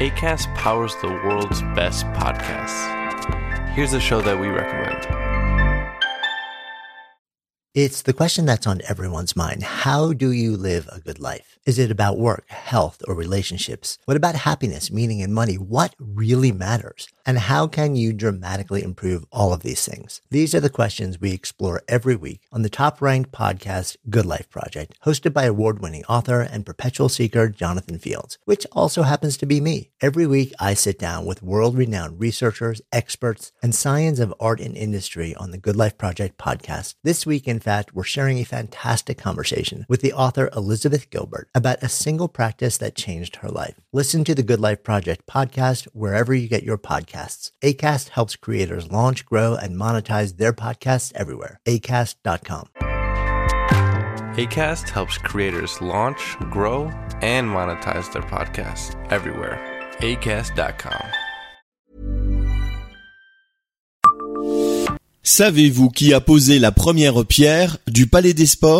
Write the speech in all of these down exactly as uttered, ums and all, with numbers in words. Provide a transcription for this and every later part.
Acast powers the world's best podcasts. Here's a show that we recommend. It's the question that's on everyone's mind. How do you live a good life? Is it about work, health, or relationships? What about happiness, meaning, and money? What really matters? And how can you dramatically improve all of these things? These are the questions we explore every week on the top-ranked podcast, Good Life Project, hosted by award-winning author and perpetual seeker Jonathan Fields, which also happens to be me. Every week, I sit down with world-renowned researchers, experts, and scions of art and industry on the Good Life Project podcast. This week, in fact, we're sharing a fantastic conversation with the author Elizabeth Gilbert about a single practice that changed her life. Listen to the Good Life Project podcast wherever you get your podcasts. Acast helps creators launch, grow, and monetize their podcasts everywhere. acast dot com. Acast helps creators launch, grow, and monetize their podcasts everywhere. acast dot com. Savez-vous qui a posé la première pierre du Palais des Sports ?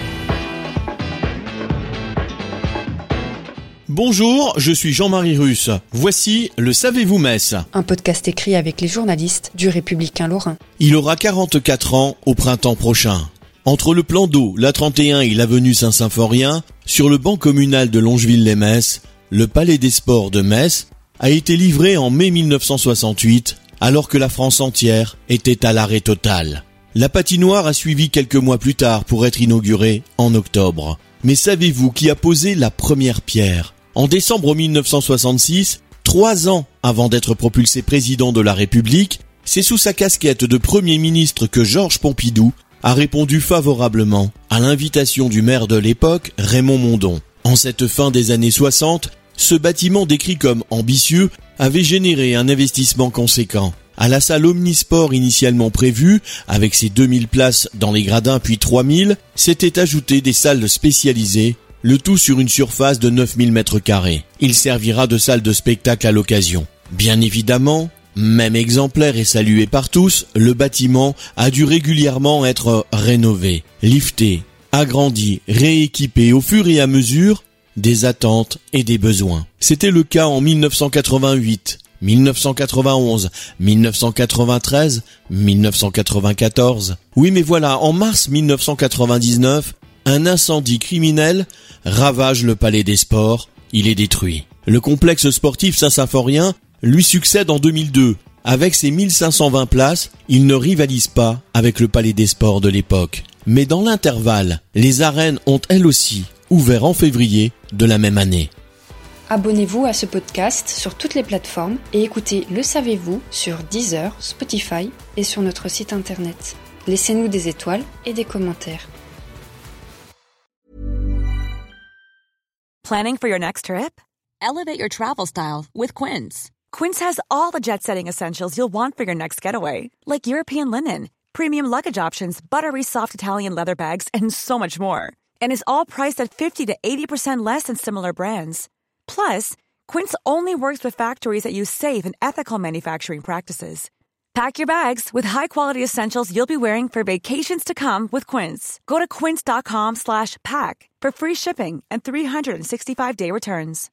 Bonjour, je suis Jean-Marie Russe. Voici le Savez-vous Metz ? Un podcast écrit avec les journalistes du Républicain Lorrain. Il aura quarante-quatre ans au printemps prochain. Entre le plan d'eau, la trente et un et l'avenue Saint-Symphorien, sur le banc communal de Longeville-les-Metz, le Palais des Sports de Metz a été livré en mai mille neuf cent soixante-huit, alors que la France entière était à l'arrêt total. La patinoire a suivi quelques mois plus tard pour être inaugurée en octobre. Mais savez-vous qui a posé la première pierre ? En décembre mille neuf cent soixante-six, trois ans avant d'être propulsé président de la République, c'est sous sa casquette de Premier ministre que Georges Pompidou a répondu favorablement à l'invitation du maire de l'époque, Raymond Mondon. En cette fin des années soixante, ce bâtiment décrit comme ambitieux avait généré un investissement conséquent. À la salle Omnisport initialement prévue, avec ses deux mille places dans les gradins puis trois mille, s'étaient ajoutées des salles spécialisées, le tout sur une surface de neuf mille mètres carrés. Il servira de salle de spectacle à l'occasion. Bien évidemment, même exemplaire et salué par tous, le bâtiment a dû régulièrement être rénové, lifté, agrandi, rééquipé au fur et à mesure des attentes et des besoins. C'était le cas en mille neuf cent quatre-vingt-huit, mille neuf cent quatre-vingt-onze, mille neuf cent quatre-vingt-treize, mille neuf cent quatre-vingt-quatorze. Oui, mais voilà, en mars mille neuf cent quatre-vingt-dix-neuf, un incendie criminel ravage le Palais des Sports. Il est détruit. Le complexe sportif Saint-Symphorien lui succède en deux mille deux. Avec ses mille cinq cent vingt places, il ne rivalise pas avec le Palais des Sports de l'époque. Mais dans l'intervalle, les arènes ont elles aussi ouvert en février de la même année. Abonnez-vous à ce podcast sur toutes les plateformes et écoutez Le Savez-vous sur Deezer, Spotify et sur notre site internet. Laissez-nous des étoiles et des commentaires. Planning for your next trip? Elevate your travel style with Quince. Quince has all the jet-setting essentials you'll want for your next getaway, like European linen, premium luggage options, buttery soft Italian leather bags, and so much more. And is all priced at fifty to eighty percent less than similar brands. Plus, Quince only works with factories that use safe and ethical manufacturing practices. Pack your bags with high-quality essentials you'll be wearing for vacations to come with Quince. Go to quince dot com slash pack for free shipping and three sixty-five day returns.